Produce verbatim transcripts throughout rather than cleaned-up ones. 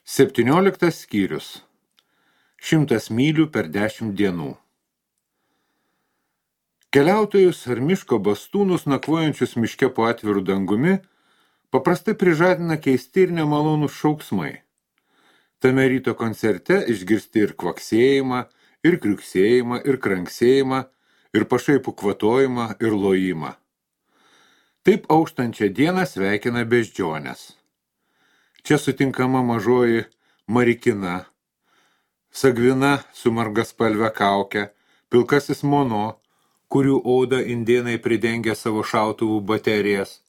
Septynioliktas skyrius. Šimtas mylių per dešimt dienų. Keliautojus ar miško bastūnus nakvojančius miške po atvirų dangumi paprastai prižadina keisti ir nemalonūs šauksmai. Tame ryto koncerte išgirsti ir kvaksėjimą, ir kriuksėjimą, ir kranksėjimą, ir pašaipų kvatojimą, ir lojimą. Taip auštančią dieną sveikina beždžionės. Čia sutinkama mažoji marikina, sagvina su margaspalve kauke, pilkasis mono, kurių odą indėnai pridengia savo šautuvų baterijas,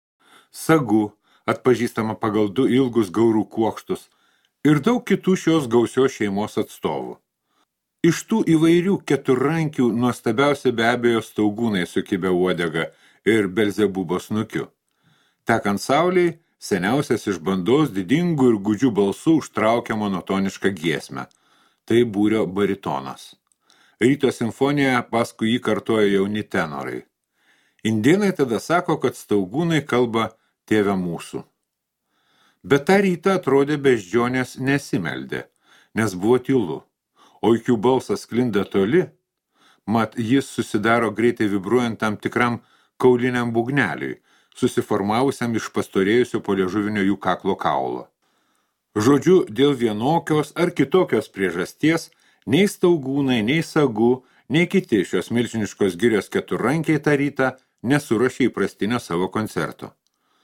sagu, atpažįstama pagal du ilgus gaurų kuokštus, ir daug kitų šios gausios šeimos atstovų. Iš tų įvairių keturrankių nuostabiausia be abejo staugūnai su kibia uodega ir Belzebubo snukiu. Tekant saulei, seniausias iš bandos didingų ir gūdžių balsų užtraukia monotonišką giesmę. Tai būrio baritonas. Ryto simfonijoje paskui jį kartoja jauni tenorai. Indėnai tada sako, kad staugūnai kalba tėve mūsų. Bet tą rytą atrodė beždžionės nesimeldė, nes buvo tylu, o iki jų balsas sklinda toli, mat jis susidaro greitai vibruojant tam tikram kauliniam būgneliui, susiformavusiam iš pastorėjusio po liežuvinio jų kaklo kaulo. Žodžiu, dėl vienokios ar kitokios priežasties, nei staugūnai, nei sagų, nei kiti šios milžiniškos girios keturrankiai tą rytą nesurašė įprastinio savo koncerto.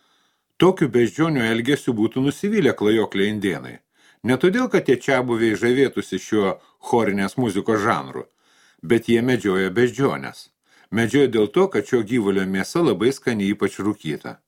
Tokiu beždžionių elgesiu būtų nusivylę klajokliai indėnai. Ne todėl, kad tie čiabuviai žavėtųsi šiuo chorinės muzikos žanru, bet jie medžioja beždžionės. Medžioja dėl to, kad šio gyvulio mėsa labai skani, ypač rūkyta.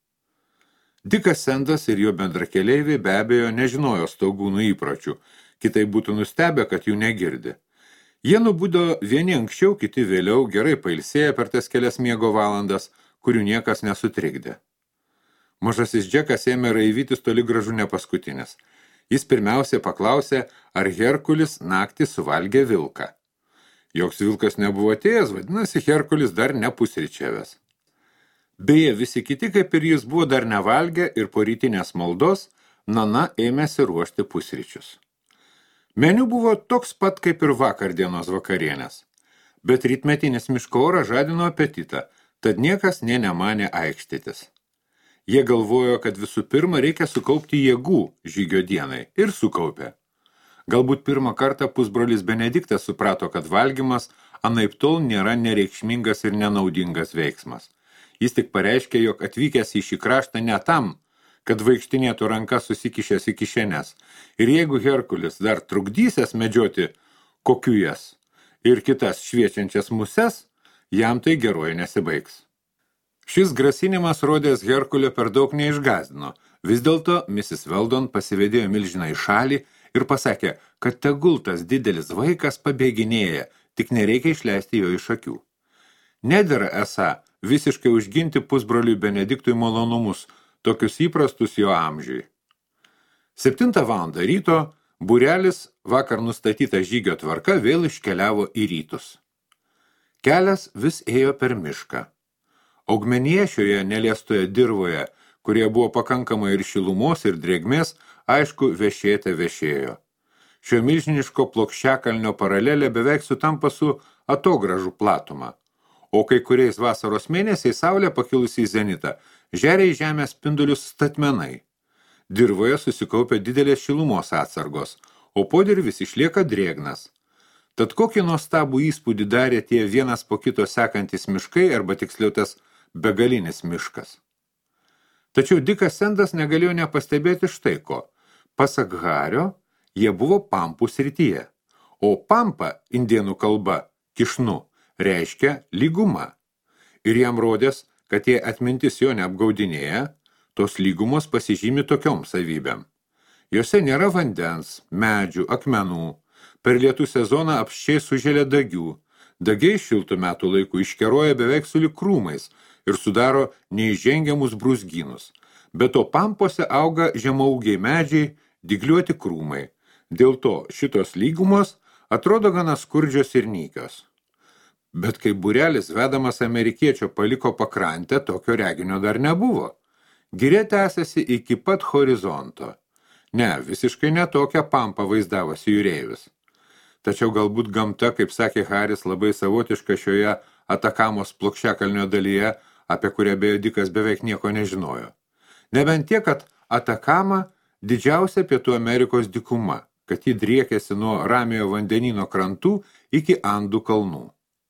Dikas Sendas ir jo bendrakeleiviai be abejo nežinojo staugūnų įpročių, kitai būtų nustebę, kad jų negirdi. Jie nubudo vieni anksčiau, kiti vėliau, gerai pailsėję per tas kelias miego valandas, kurių niekas nesutrikdė. Mažasis Džekas ėmė raivytis toli gražu ne paskutinis. Jis pirmiausia paklausė, ar Herkulis naktį suvalgė vilką. Joks vilkas nebuvo atėjęs, vadinasi, Herkulis dar nepusryčiavęs. Beje, visi kiti, kaip ir jis, buvo dar nevalgę ir po rytinės maldos Nana ėmėsi ruošti pusryčius. Meniu buvo toks pat kaip ir vakar dienos vakarienės, bet rytmetinis miško oras žadino apetitą, tad niekas nė nemanė aikštytis. Jie galvojo, kad visų pirma reikia sukaupti jėgų žygio dienai ir sukaupė. Galbūt pirmą kartą pusbrolis Benediktas suprato, kad valgymas anaiptol nėra nereikšmingas ir nenaudingas veiksmas. Jis tik pareiškė, jog atvykęs į šį kraštą ne tam, kad vaikštinėtų rankas susikišęs į kišenes. Ir jeigu Herkulis dar trukdysės medžioti kokiujas ir kitas šviečiančias muses, jam tai geroji nesibaigs. Šis grasinimas rodės Herkulio per daug neišgazdino. Vis dėlto misis Weldon pasivedėjo milžiną į šalį ir pasakė, kad tegul tas didelis vaikas pabėginėja, tik nereikia išleisti jo iš akių. Nedera esą visiškai užginti pusbroliui Benediktui malonumus, tokius įprastus jo amžiui. Septintą valandą ryto būrelis vakar nustatyta žygio tvarka vėl iškeliavo į rytus. Kelias vis ėjo per mišką. Augmenyje šioje neliestoje dirvoje, kurie buvo pakankamai ir šilumos, ir drėgmės, aišku, vešėte vešėjo. Šio milžiniško plokščiakalnio paralelė beveik sutampa su atogražų platuma, o kai kuriais vasaros mėnesiais saulė pakilusi į zenitą, žeria į žemę spindulius statmenai. Dirvoje susikaupia didelės šilumos atsargos, o podirvis išlieka drėgnas. Tad kokį nuostabų įspūdį darė tie vienas po kito sekantis miškai, arba tiksliau tas begalinis miškas. Tačiau Dikas Sendas negalėjo nepastebėti štai ko. Pasak Hario, jie buvo Pampų srityje, o Pampa, indėnų kalba, kišnu, reiškia lyguma. Ir jam rodės, kad jie atmintis jo neapgaudinėja, tos lygumos pasižymi tokiom savybėm. Jose nėra vandens, medžių, akmenų, per lietų sezoną apsčiai suželia dagių, dagiai šiltų metų laikų iškeroja beveik sulig krūmais ir sudaro neįžengiamus brūzgynus. Be to Pampose auga žemaūgiai medžiai, dygliuoti krūmai. Dėl to šitos lygumos atrodo gana skurdžios ir nykios. Bet kai būrelis vedamas amerikiečio paliko pakrantę, tokio reginio dar nebuvo. Giria tęsiasi iki pat horizonto. Ne, visiškai netokią pampą vaizdavosi jūreivis. Tačiau galbūt gamta, kaip sakė Haris, labai savotiška šioje Atakamos plokščiakalnio dalyje, apie kurią beje Dikas beveik nieko nežinojo. Nebent tiek, kad Atakama didžiausia Pietų Amerikos dykuma, kad ji driekėsi nuo Ramiojo vandenyno krantų iki Andų kalnų.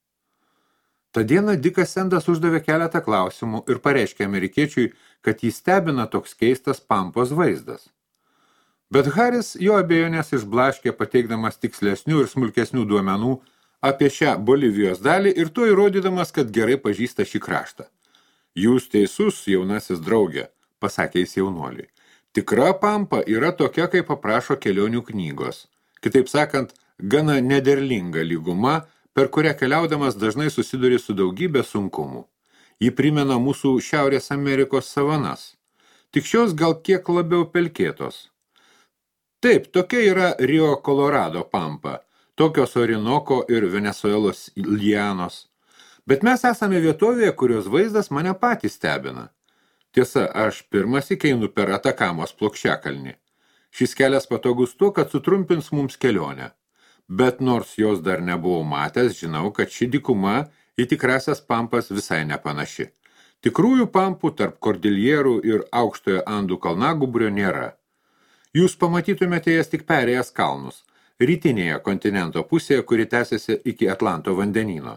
Ta diena Dikas Sendas uždavė keletą klausimų ir pareiškė amerikiečiui, kad jį stebina toks keistas pampos vaizdas. Bet Haris jo abejonės išblaškė pateikdamas tikslesnių ir smulkesnių duomenų apie šią Bolivijos dalį ir tuo įrodydamas, kad gerai pažįsta šį kraštą. Jūs teisus, jaunasis draugė, pasakė jis jaunuoliui. Tikra pampa yra tokia, kaip paprašo kelionių knygos. Kitaip sakant, gana nederlinga lyguma, per kurią keliaudamas dažnai susiduri su daugybė sunkumų. Ji primena mūsų Šiaurės Amerikos savanas. Tik šios gal kiek labiau pelkėtos. Taip, tokia yra Rio Colorado pampa, tokios Orinoko ir Venezuelos lianos. Bet mes esame vietovėje, kurios vaizdas mane patys stebina. Tiesa, aš pirmas įkeinu per Atakamos plokščiakalnį. Šis kelias patogus tuo, kad sutrumpins mums kelionę. Bet nors jos dar nebuvau matęs, žinau, kad ši dykuma į tikrasias pampas visai nepanaši. Tikrųjų pampų tarp Kordiljerų ir aukštojo Andų kalnagūbrio nėra. Jūs pamatytumėte jas tik perėjęs kalnus, rytinėje kontinento pusėje, kuri tęsiasi iki Atlanto vandenyno.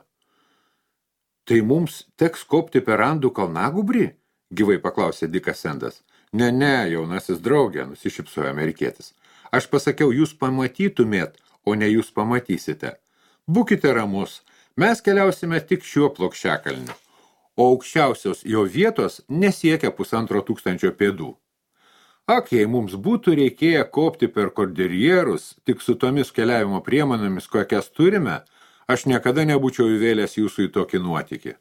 Tai mums teks kopti per Andų kalnagūbrį? Gyvai paklausė Dikas Sendas. Ne, ne, jaunasis draugė, nusišypsojo amerikietis. Aš pasakiau, jūs pamatytumėt, o ne jūs pamatysite. Būkite ramus, mes keliausime tik šiuo plokščiakalniu, o aukščiausios jo vietos nesiekia pusantro tūkstančio pėdų. Ak, jei mums būtų reikėję kopti per Kordiljerus, tik su tomis keliavimo priemonėmis, kokias turime, aš niekada nebūčiau įvėlęs jūsų į tokį nuotykį.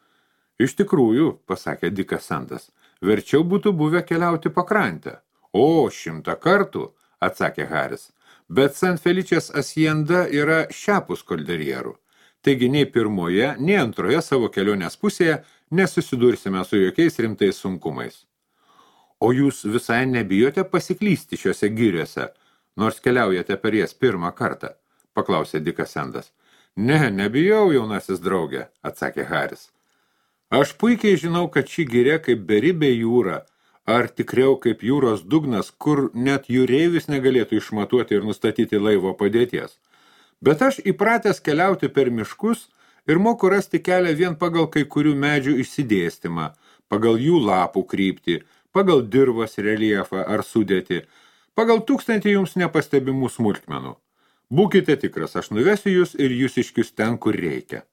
Iš tikrųjų, pasakė Dikas Sendas, verčiau būtų buvę keliauti pakrantę. O, šimtą kartų, atsakė Haris, bet San Feličės Asienda yra šiapus Kordiljerų. Taigi nei pirmoje, nei antroje savo kelionės pusėje nesusidursime su jokiais rimtais sunkumais. O jūs visai nebijote pasiklysti šiuose giriuose, nors keliaujate per jas pirmą kartą, paklausė Dikas Sendas. Ne, nebijau, jaunasis draugė, atsakė Haris. Aš puikiai žinau, kad ši giria kaip beribė jūra, ar tikriau kaip jūros dugnas, kur net jūreivis negalėtų išmatuoti ir nustatyti laivo padėties. Bet aš įpratęs keliauti per miškus ir moku rasti kelią vien pagal kai kurių medžių išsidėstymą, pagal jų lapų kryptį, pagal dirvos reljefą ar sudėtį, pagal tūkstantį jums nepastebimų smulkmenų. Būkite tikras, aš nuvesiu jūs ir jūs iškius ten, kur reikia.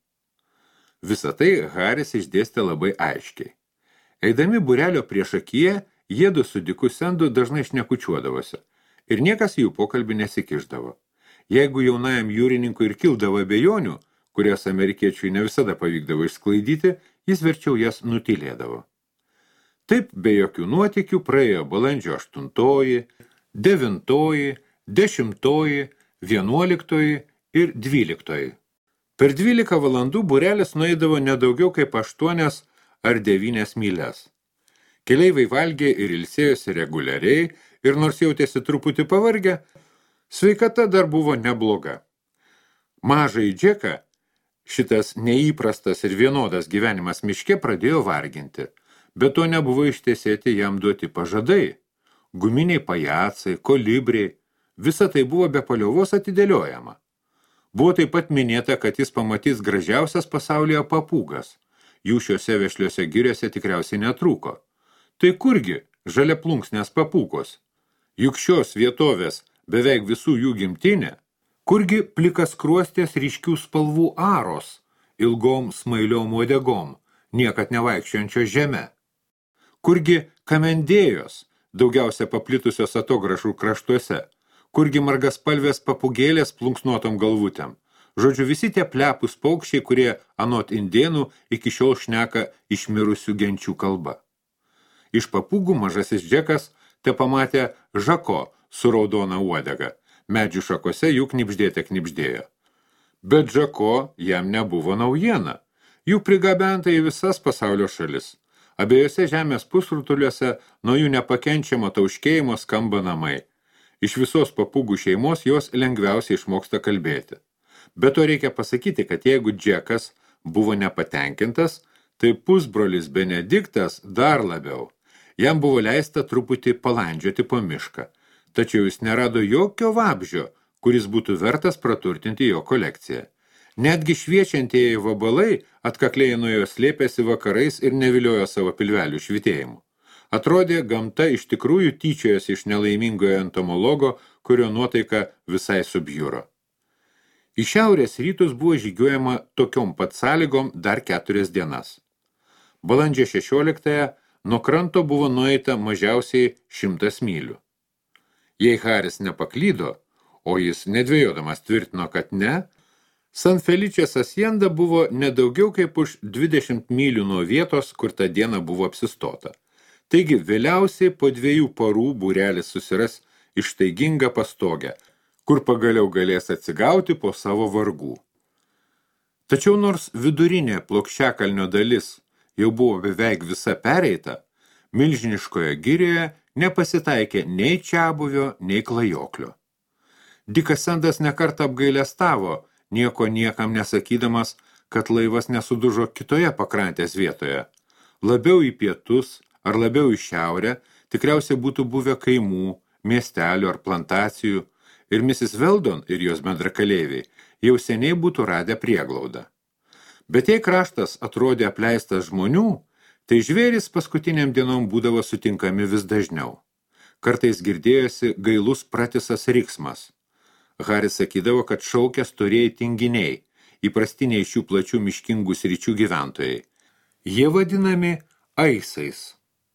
Visą tai Haris išdėstė labai aiškiai. Eidami būrelio priešakyje, jiedu su Diku Sendu dažnai šnekučiuodavosi, ir niekas jų pokalbį nesikišdavo. Jeigu jaunajam jūrininkui ir kildavo abejonių, kurias amerikiečiui ne visada pavykdavo išsklaidyti, jis verčiau jas nutylėdavo. Taip be jokių nuotykių praėjo balandžio aštuntoji, devintoji, dešimtoji, vienuoliktoji ir dvyliktoji. Per dvylika valandų būrelis nueidavo nedaugiau kaip aštuonias ar devynias myles. Keleiviai valgė ir ilsėjosi reguliariai ir nors jautėsi truputį pavargę, sveikata dar buvo nebloga. Mažai Džeką šitas neįprastas ir vienodas gyvenimas miške pradėjo varginti. Bet to nebuvo ištiesėti jam duoti pažadai. Guminiai pajacai, kolibriai, visa tai buvo be paliovos atidėliojama. Buvo taip pat minėta, kad jis pamatys gražiausias pasaulyje papūgas. Jų šiuose vešliuose giriuose tikriausiai netrūko. Tai kurgi žaliaplunksnės papūgos? Juk šios vietovės beveik visų jų gimtinė. Kurgi plikas kruostės ryškių spalvų aros, ilgom smailiom uodegom, niekad nevaikščiojančios žeme. Kurgi kamendėjos, daugiausia paplitusios atogražų kraštuose, kurgi margaspalvės papūgėlės plunksnuotom galvutėm. Žodžiu, visi tie plepūs paukščiai, kurie anot indėnų iki šiol šneka išmirusių genčių kalba. Iš papūgų mažasis Džekas te pamatė Žako su raudona uodega. Medžių šakose jų knibždėte knibždėjo. Bet Žako jam nebuvo naujiena. Jų prigabenta į visas pasaulio šalis. Abiejose žemės pusrutuliuose nuo jų nepakenčiamo tauškėjimo skamba namai. Iš visos papūgų šeimos jos lengviausiai išmoksta kalbėti. Bet to reikia pasakyti, kad jeigu Džekas buvo nepatenkintas, tai pusbrolis Benediktas dar labiau. Jam buvo leista truputį palandžioti po mišką, tačiau jis nerado jokio vabžio, kuris būtų vertas praturtinti jo kolekciją. Netgi šviečiantieji vabalai atkakliai nuo jo slėpėsi vakarais ir neviliojo savo pilvelių švitėjimu. Atrodė, gamta iš tikrųjų tyčiojosi iš nelaimingojo entomologo, kurio nuotaika visai subjuro. Į šiaurės rytus buvo žygiuojama tokiom pat sąlygom dar keturias dienas. Balandžio šešioliktąją nuo kranto buvo nueita mažiausiai šimtas mylių. Jei Haris nepaklydo, o jis nedvėjodamas tvirtino, kad ne, San Feličės Asienda buvo nedaugiau kaip už dvidešimt mylių nuo vietos, kur tą dieną buvo apsistota. Taigi vėliausiai po dviejų parų būrelis susiras ištaigingą pastogę, kur pagaliau galės atsigauti po savo vargų. Tačiau nors vidurinė Plokščiakalnio dalis jau buvo beveik visa pereita, milžiniškoje girioje nepasitaikė nei čiabuvio, nei klajoklio. Dikas Sendas nekartą apgailestavo, nieko niekam nesakydamas, kad laivas nesudužo kitoje pakrantės vietoje. Labiau į pietus ar labiau į šiaurę tikriausiai būtų buvę kaimų, miestelių ar plantacijų, ir misis Weldon ir jos bendrakeleiviai jau seniai būtų radę prieglaudą. Bet jei kraštas atrodė apleistas žmonių, tai žvėrys paskutiniam dienom būdavo sutinkami vis dažniau. Kartais girdėjosi gailus pratisas riksmas. Haris sakydavo, kad šaukia storieji tinginiai, įprastiniai šių plačių miškingų sričių gyventojai. Jie vadinami aisais.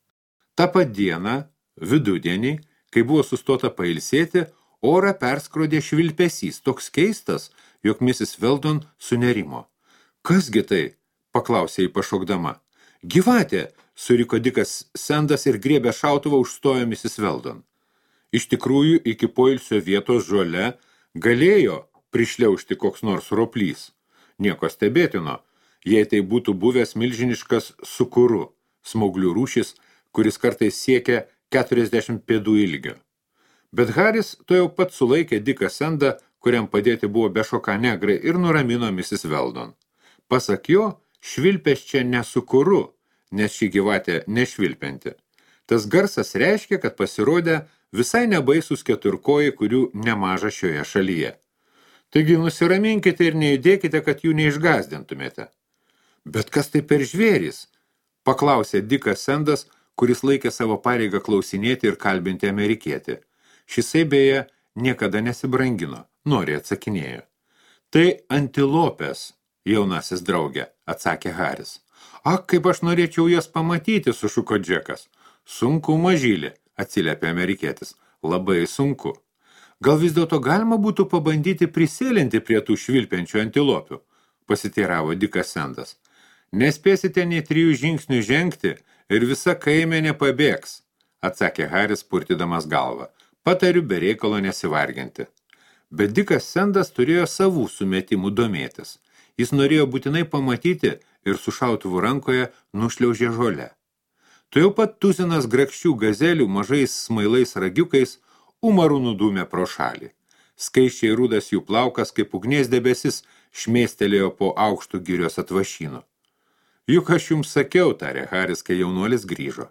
Ta pat dieną, vidudienį, kai buvo sustota pailsėti, orą perskrodė švilpesys, toks keistas, jog misis Weldon sunerimo. Kasgi tai? Paklausė jį pašokdama. Gyvatė, suriko Dikas Sendas ir griebė šautuvą užstojo misis Weldon. Iš tikrųjų, iki poilsio vietos žole galėjo prišliaužti koks nors roplys. Nieko stebėtino, jei tai būtų buvęs milžiniškas sukuru, smauglių rūšis, kuris kartais siekia keturiasdešimt pėdų ilgio. Bet Haris to jau pat sulaikė Diką Sendą, kuriam padėti buvo bešoką negrai, ir nuramino misis Weldon. Pasak jo, švilpės čia nesukuru, nes ši gyvatė nešvilpinti. Tas garsas reiškia, kad pasirodė visai nebaisus keturkojai, kurių nemaža šioje šalyje. Taigi nusiraminkite ir nejudėkite, kad jų neišgazdintumėte. Bet kas tai per žvėris? Paklausė Dikas Sendas, kuris laikė savo pareigą klausinėti ir kalbinti amerikietį. Šisai beje niekada nesibrangino, nori atsakinėjo. Tai antilopės, jaunasis draugė, atsakė Haris. Ak, kaip aš norėčiau jas pamatyti, sušuko Džekas. Sunku, mažylė, atsiliepė amerikietis. Labai sunku. Gal vis dėlto galima būtų pabandyti prisėlinti prie tų švilpiančių antilopių, pasiteiravo Dikas Sendas. Nespėsite nei trijų žingsnių žengti ir visa kaimenė pabėgs, atsakė Haris purtydamas galvą. Patariu be reikalo nesivarginti. Bet Dikas Sendas turėjo savų sumetimų domėtis. Jis norėjo būtinai pamatyti ir su šautuvu rankoje nušliaužė žolę. Tu jau pat tuzinas grakščių gazelių mažais smailais ragiukais umaru nudūmė pro šalį. Skaiščiai rudas jų plaukas, kaip ugnies debesis, šmėstelėjo po aukštų girios atvašynu. Juk aš jums sakiau, tarė Haris, kai jaunuolis grįžo.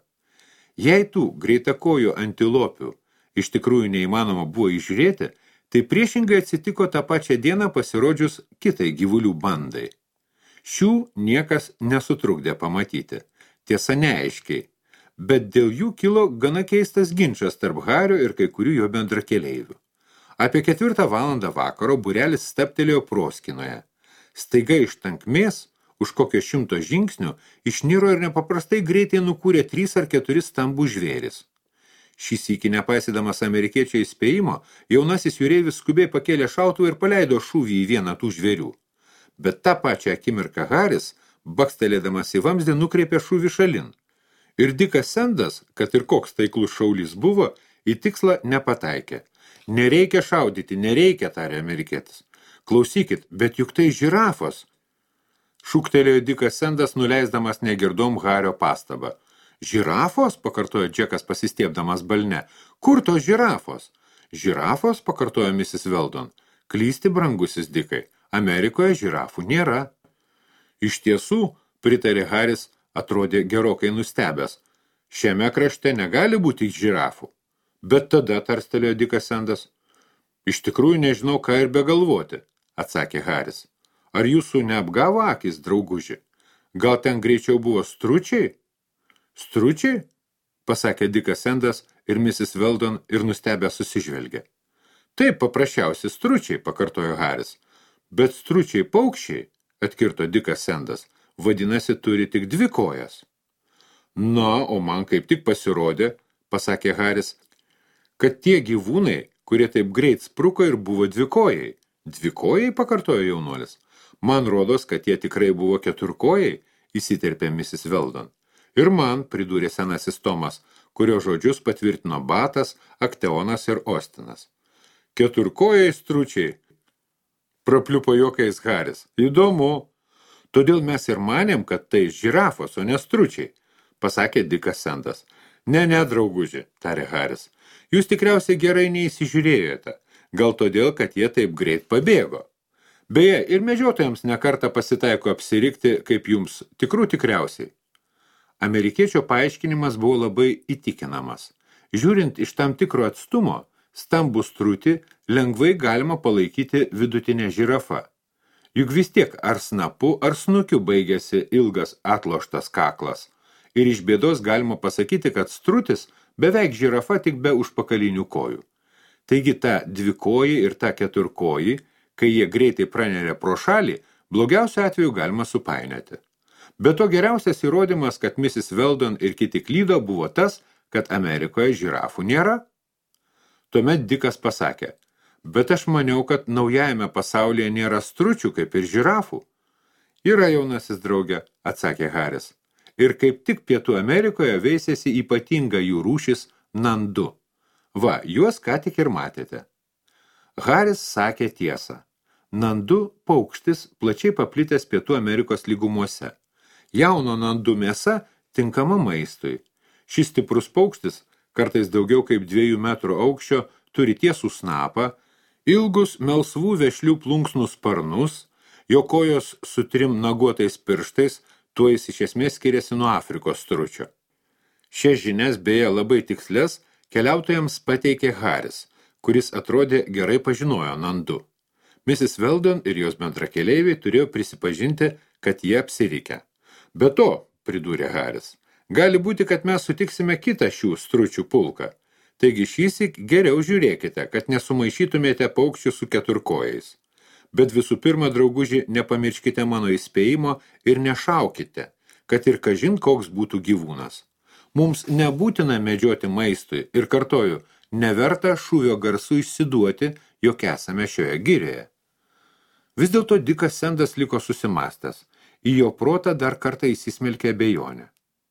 Jei tų greitakojų antilopių iš tikrųjų neįmanoma buvo įžiūrėti, tai priešingai atsitiko tą pačią dieną pasirodžius kitai gyvulių bandai. Šių niekas nesutrukdė pamatyti, tiesa neaiškiai, bet dėl jų kilo gana keistas ginčas tarp Hario ir kai kurių jo bendrakeleivių. Apie ketvirtą valandą vakaro būrelis staptelėjo proskinoje. Staiga iš tankmės, už kokio šimto žingsnių, išniro ir nepaprastai greitai nukūrė trys ar keturi stambų žvėris. Šį sykį nepaisydamas amerikiečio įspėjimo, jaunasis jūreivis skubiai pakėlė šautuvą ir paleido šūvį į vieną tų žvėrių. Bet tą pačią akimirką Haris, bakstelėdamas į vamzdį, nukreipė šūvį šalin. Ir Dikas Sendas, kad ir koks taiklus šaulys buvo, į tikslą nepataikė. Nereikia šaudyti, nereikia, tarė amerikietis. Klausykit, bet juk tai žirafos. Šūktelėjo Dikas Sendas, nuleisdamas negirdom Hario pastabą. Žirafos, pakartojo Džekas pasistiebdamas balne. Kur tos žirafos? Žirafos, pakartojo misis Weldon. Klysti, brangusis Dikai. Amerikoje žirafų nėra. Iš tiesų, pritarė Haris, atrodė gerokai nustebęs. Šiame krašte negali būti žirafų. Bet tada, tarstelėjo Dikas Sendas. Iš tikrųjų nežinau, ką ir begalvoti, atsakė Haris. Ar jūsų neapgavo akis, drauguži? Gal ten greičiau buvo stručiai? Stručiai? Pasakė Dikas Sendas ir misis Weldon ir nustebę susižvelgė. Taip, paprasčiausi stručiai, pakartojo Haris. Bet stručiai paukščiai, atkirto Dikas Sendas, vadinasi, turi tik dvi kojas. Na, o man kaip tik pasirodė, pasakė Haris, kad tie gyvūnai, kurie taip greit spruko ir buvo dvikojai. Dvikojai, pakartojo jaunuolis. Man rodos, kad jie tikrai buvo keturkojai, įsiterpė misis Weldon. Ir man, pridūrė senasis Tomas, kurio žodžius patvirtino Batas, Akteonas ir Ostinas. Keturkojai stručiai, prapliupo juokais Haris. Įdomu. Todėl mes ir manėm, kad tai žirafos, o ne stručiai, pasakė Dikas Sendas. Ne, ne, drauguži, tarė Haris. Jūs tikriausiai gerai neįsižiūrėjote, gal todėl, kad jie taip greit pabėgo. Beje, ir medžiotojams nekartą pasitaiko apsirikti, kaip jums tikrų tikriausiai. Amerikiečio paaiškinimas buvo labai įtikinamas. Žiūrint iš tam tikro atstumo, stambų strutį lengvai galima palaikyti vidutinę žirafą. Juk vis tiek ar snapu, ar snukiu baigėsi ilgas atloštas kaklas. Ir iš bėdos galima pasakyti, kad strutis beveik žirafa tik be užpakalinių kojų. Taigi ta dvikoji ir ta keturkoji, kai jie greitai praneria pro šalį, blogiausiu atveju galima supainioti. Bet to geriausias įrodymas, kad misis Weldon ir kiti klydo, buvo tas, kad Amerikoje žirafų nėra. Tuomet Dikas pasakė, bet aš maniau, kad naujajame pasaulyje nėra stručių kaip ir žirafų. Yra, jaunasis draugė, atsakė Haris. Ir kaip tik Pietų Amerikoje veisėsi ypatinga jų rūšis nandu. Va, juos ką tik ir matėte. Haris sakė tiesą. Nandu paukštis plačiai paplitęs Pietų Amerikos lygumuose. Jauno nandu mėsa tinkama maistui. Šis stiprus paukštis, kartais daugiau kaip dviejų metrų aukščio, turi tiesų snapą, ilgus melsvų vešlių plunksnų sparnus, jo kojos su trim naguotais pirštais, tuo jis iš esmės skiriasi nuo Afrikos stručio. Šias žinias beje labai tikslės keliautojams pateikė Haris, kuris atrodė gerai pažinojo nandu. misis Weldon ir jos bendrakeleiviai turėjo prisipažinti, kad jie apsirikę. Be to, pridūrė Haris, gali būti, kad mes sutiksime kitą šių stručių pulką. Taigi šįsyk geriau žiūrėkite, kad nesumaišytumėte paukščių su keturkojais. Bet visų pirma, drauguži, nepamirškite mano įspėjimo ir nešaukite, kad ir kažin koks būtų gyvūnas. Mums nebūtina medžioti maistui ir kartoju, neverta šūvio garsu išsiduoti, jog esame šioje girioje. Vis dėlto Dikas Sendas liko susimastęs. Į jo protą dar kartą įsismelkė abejonė.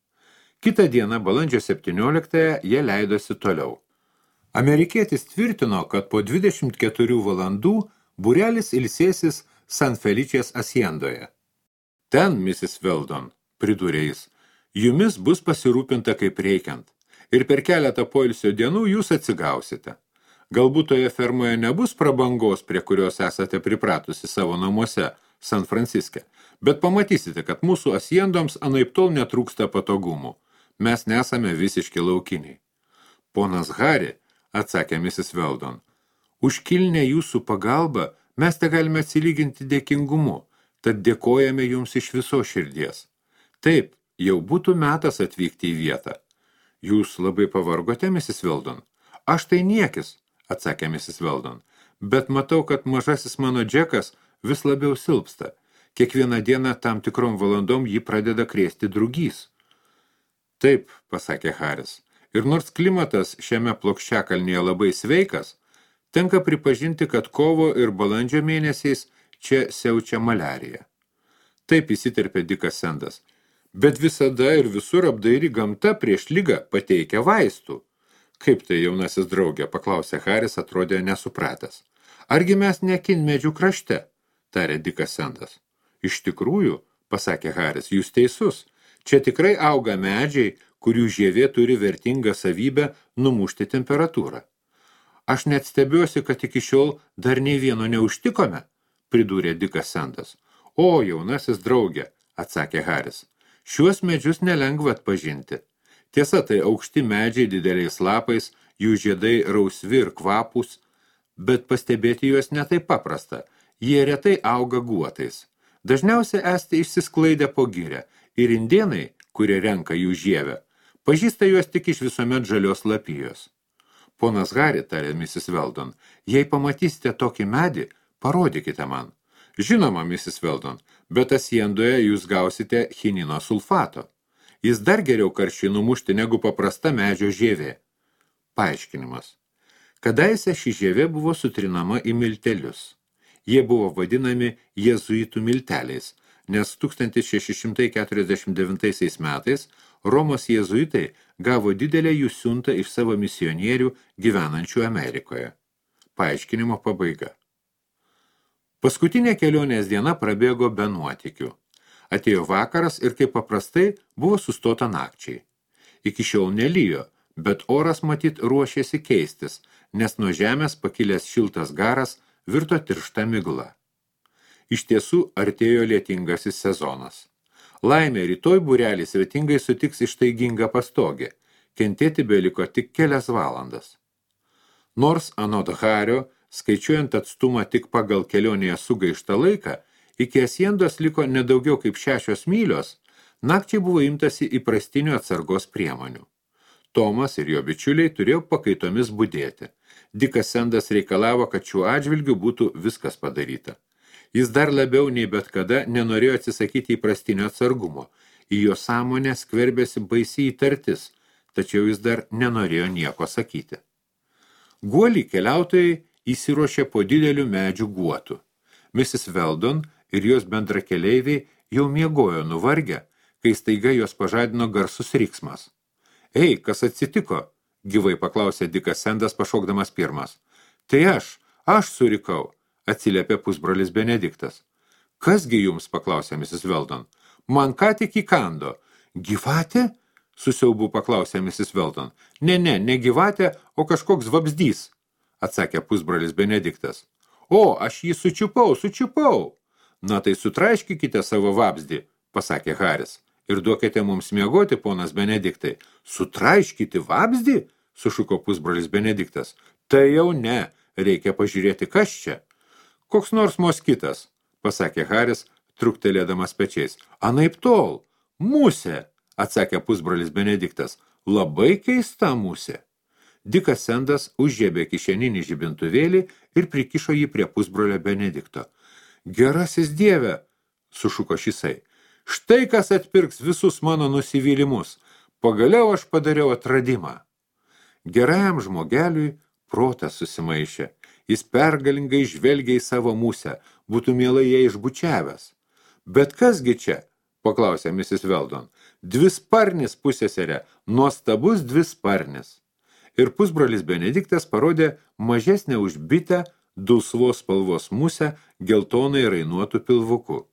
Kitą dieną, balandžio septynioliktąją, jie leidosi toliau. Amerikietis tvirtino, kad po dvidešimt keturių valandų būrelis ilsėsis San Feličės Asiendoje. Ten, misis Weldon, pridūrė jis, jumis bus pasirūpinta kaip reikiant, ir per keletą poilsio dienų jūs atsigausite. Galbūt toje fermoje nebus prabangos, prie kurios esate pripratusi savo namuose, San Franciske, bet pamatysite, kad mūsų asiendoms anaiptol netrūksta patogumų. Mes nesame visiški laukiniai. Ponas Hari, atsakė misis Weldon, už kilnę jūsų pagalbą mes te galime atsilyginti dėkingumu, tad dėkojame jums iš viso širdies. Taip, jau būtų metas atvykti į vietą. Jūs labai pavargote, misis Weldon? Aš tai niekis, atsakė misis Weldon, bet matau, kad mažasis mano Džekas vis labiau silpsta. Kiekvieną dieną tam tikrom valandom jį pradeda krėsti drugys. Taip, pasakė Haris, ir nors klimatas šiame plokščiakalnyje labai sveikas, tenka pripažinti, kad kovo ir balandžio mėnesiais čia siaučia maliarija. Taip įsiterpė Dikas Sendas, bet visada ir visur apdairi gamta prieš ligą pateikia vaistų. Kaip tai, jaunasis draugė, paklausė Haris, atrodė nesupratęs. Argi mes ne kinmedžių krašte? Tarė Dikas Sendas. Iš tikrųjų, pasakė Haris, jūs teisus. Čia tikrai auga medžiai, kurių žievė turi vertingą savybę numušti temperatūrą. Aš net stebiuosi, kad iki šiol dar nei vieno neužtikome, pridūrė Dikas Sendas. O, jaunasis draugė, atsakė Haris. Šiuos medžius nelengva atpažinti. Tiesa, tai aukšti medžiai dideliais lapais, jų žiedai rausvi ir kvapūs, bet pastebėti juos ne taip paprasta. Jie retai auga guotais. Dažniausiai esti išsisklaidę po gyrę ir indėnai, kurie renka jų žievę, pažįsta juos tik iš visuomet žalios lapijos. Ponas Hari, tarė misis Weldon, jei pamatysite tokį medį, parodykite man. Žinoma, misis Weldon, bet asiendoje jūs gausite chinino sulfato. Jis dar geriau karščiai numušti negu paprasta medžio žievė. Paaiškinimas. Kadaise ši žievė buvo sutrinama į miltelius. Jie buvo vadinami jėzuitų milteliais, nes tūkstantis šeši šimtai keturiasdešimt devintaisiais metais Romos jėzuitai gavo didelę jų siuntą iš savo misionierių gyvenančių Amerikoje. Paaiškinimo pabaiga. Paskutinė kelionės diena prabėgo be nuotykių. Atėjo vakaras ir kaip paprastai buvo sustota nakčiai. Iki šiol nelijo, bet oras matyt ruošėsi keistis, nes nuo žemės pakilęs šiltas garas virto tiršta migla. Iš tiesų artėjo lietingasis sezonas. Laimė, rytoj būrelis svetingai sutiks ištaigingą pastogę. Kentėti beliko tik kelias valandas. Nors anot Hario, skaičiuojant atstumą tik pagal kelionėje sugaištą laiką, iki Asiendos liko nedaugiau kaip šešios mylios, nakčiai buvo imtasi įprastinių atsargos priemonių. Tomas ir jo bičiuliai turėjo pakaitomis budėti. Dikas Sendas reikalavo, kad šiuo atžvilgiu būtų viskas padaryta. Jis dar labiau nei bet kada nenorėjo atsisakyti įprastinio atsargumo. Į jo sąmonę skverbėsi baisi įtartis, tačiau jis dar nenorėjo nieko sakyti. Guolį keliautojai įsiruošė po didelių medžių guotų. misis Weldon ir jos bendrakeleiviai jau miegojo nuvargę, kai staiga jos pažadino garsus riksmas. Ei, kas atsitiko? Gyvai paklausė Dikas Sendas pašokdamas pirmas. Tai aš, aš surikau, atsiliepė pusbrolis Benediktas. Kasgi jums, paklausė misis Weldon. Man ką tik įkando. Gyvatė? Su siaubu paklausė misis Weldon. Ne, ne, ne gyvatė, o kažkoks vabzdys, atsakė pusbrolis Benediktas. O, aš jį sučiupau, sučiupau. Na tai sutraiškykite savo vabzdį, pasakė Haris. Ir duokite mums miegoti, ponas Benediktai. Sutraiškyti vabzdį? Sušuko pusbrolis Benediktas. Tai jau ne, reikia pažiūrėti, kas čia. Koks nors moskitas, pasakė Haris, truktelėdamas pečiais. Anaip tol, musė, atsakė pusbrolis Benediktas. Labai keista musė. Dikas Sendas užžiebė kišeninį žibintuvėlį ir prikišo jį prie pusbrolio Benedikto. Gerasis dieve, sušuko šisai. Štai kas atpirks visus mano nusivylimus. Pagaliau aš padariau atradimą. Gerajam žmogeliui protas susimaišė. Jis pergalingai žvelgia į savo musę, būtų mielai ją išbučiavęs. Bet kasgi čia? Paklausė misis Weldon. Dvisparnis pusseserė, nuostabus dvisparnis. Ir pusbrolis Benediktas parodė mažesnę už bitę, dulsvos spalvos musę, geltonai rainuotų pilvuku.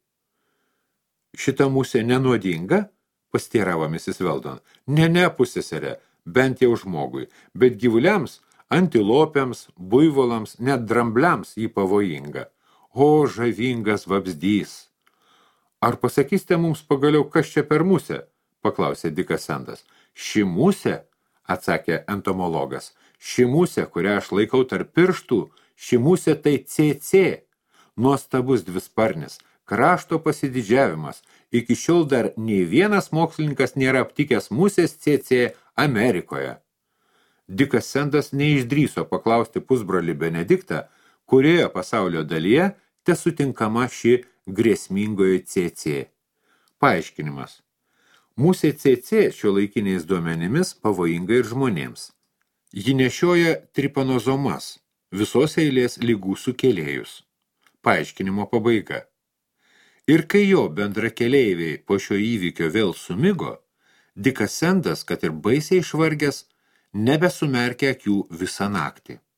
Šita musė nenuodinga? Pasteiravo misis Weldon. Ne, ne, pusseserė, bent jau žmogui, bet gyvuliams, antilopėms, buivolams, net drambliams jį pavojinga. O, žavingas vabzdys! Ar pasakysite mums pagaliau, kas čia per musę? Paklausė Dikas Sendas. Ši musė, atsakė entomologas, ši musė, kurią aš laikau tarp pirštų, ši musė tai C C, nuostabus dvisparnis, krašto pasididžiavimas. Iki šiol dar nei vienas mokslininkas nėra aptikęs musės C C Amerikoje. Dikas Sendas neišdryso paklausti pusbrolį Benediktą, kurioje pasaulio dalyje tesutinkama ši grėsmingoji C C. Paaiškinimas. Musė C C šiuolaikiniais duomenimis pavojinga ir žmonėms. Ji nešioja tripanozomas, visos eilės ligų sukėlėjus. Paaiškinimo pabaiga. Ir kai jo bendrakeleiviai po šio įvykio vėl sumigo, Dikas Sendas, kad ir baisiai išvargęs, nebesumerkė akių visą naktį.